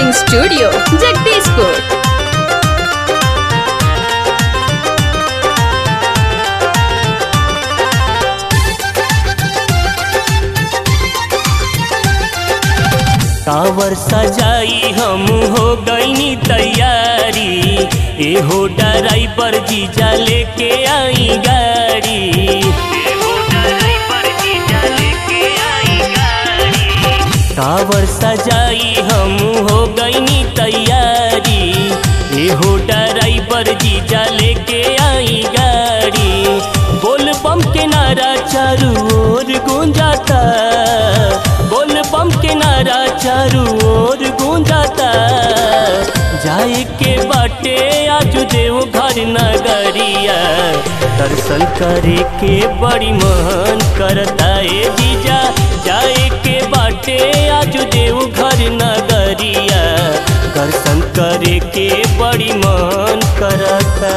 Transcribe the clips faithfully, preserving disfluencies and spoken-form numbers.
Recording studio Jagdishpur. कांवर सजाई हम हो गईनी तैयारी, एहो ड्राइवर जीजा लेके आई गाड़ी। एहो ड्राइवर जीजा लेके आई गाड़ी। कांवर सजाई हम हो गईनी तैयारी, एहो ड्राइवर जीजा लेके आई गाड़ी। बोल बम के नारा चारों ओर गूंजाता, बोल बम के नारा चारों ओर गूंजाता। जाए के बाटे आज देवघर नगरिया, दर्शन करे के बड़ी मन करता है जीजा। जाए के बाटे आज देवघर नगरिया, दर्शन करे के बड़ी मन करता।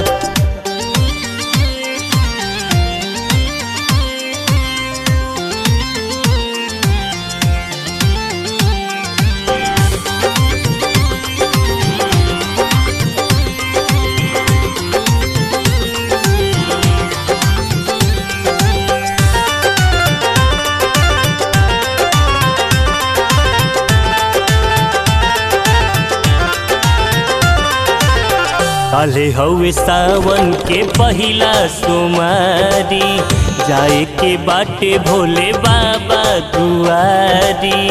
काले हवे सावन के पहिला सोमारी, जाए के बाटे भोले बाबा दुआरी।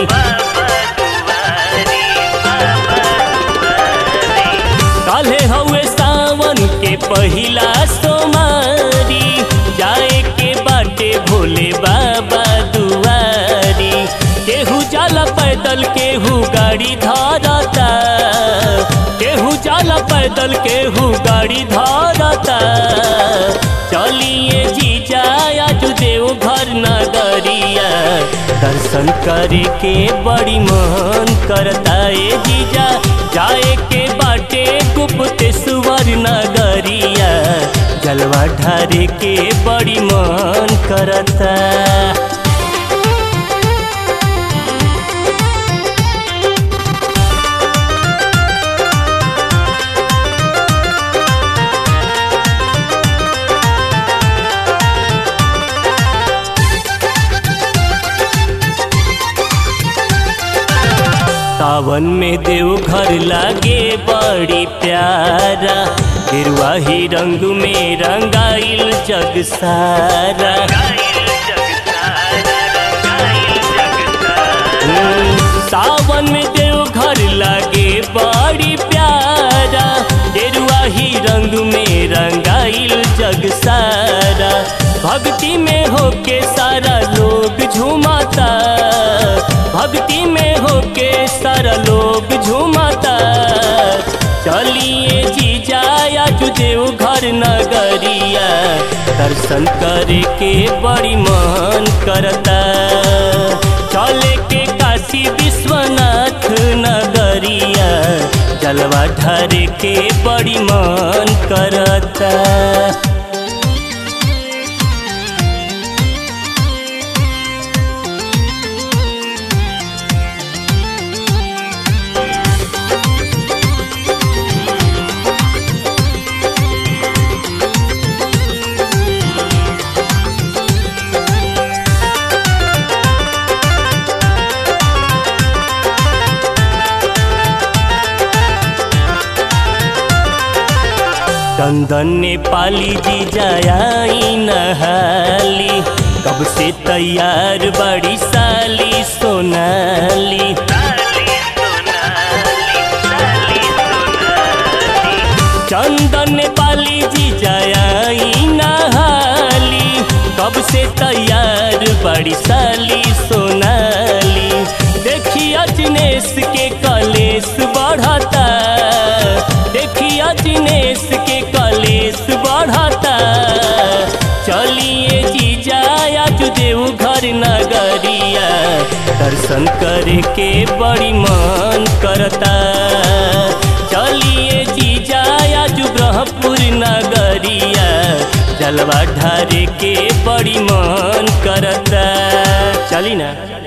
काले हवे सावन के पहिला सोमारी, जाए के बाटे भोले बाबा दुआरी। केहू जाला पैदल केहू गाड़ी धारता, केहू जाला पैदल केहू गाड़ी धारता। चलिए जीजा आज देवघर नगरिया, दर्शन करे के बड़ी मन करता है जीजा। जाए के बाटे गुप्तेश्वर नगरिया, जलवा ढारे के बड़ी मन करता। सावन में देवघर लागे बड़ी प्यारा, गिरवा ही रंग में रंगाइल जग सारा। सावन में देवघर लागे बड़ी प्यारा, गिरवा ही रंग में रंगाइल जग सारा। भक्ति में होके सारा लोग झूमाता, भक्ति में होके सारा लोग झूमाता। चलिए जीजा आज देवघर नगरिया, दर्शन करे के बड़ी मन करता। चले के काशी विश्वनाथ नगरिया, जलवा ढारे के बड़ी मन करता। चंदन नेपाली जी जाई नहाली, कब से तैयार बड़ी साली सोनाली। चंदन नेपाली जी जाई नहाली, कब से तैयार बड़ी साली सोनाली। देखिए दिनेश के कलेश बढ़ता, देखिए दिनेश के कलेश बढ़ता। चलिए जीजा आज देवघर नगरिया, दर्शन करे के बड़ी मन करता। चलिए जीजा आज ब्रह्मपुर नगरिया, जलवा ढारे के बड़ी मन करता। चली ना।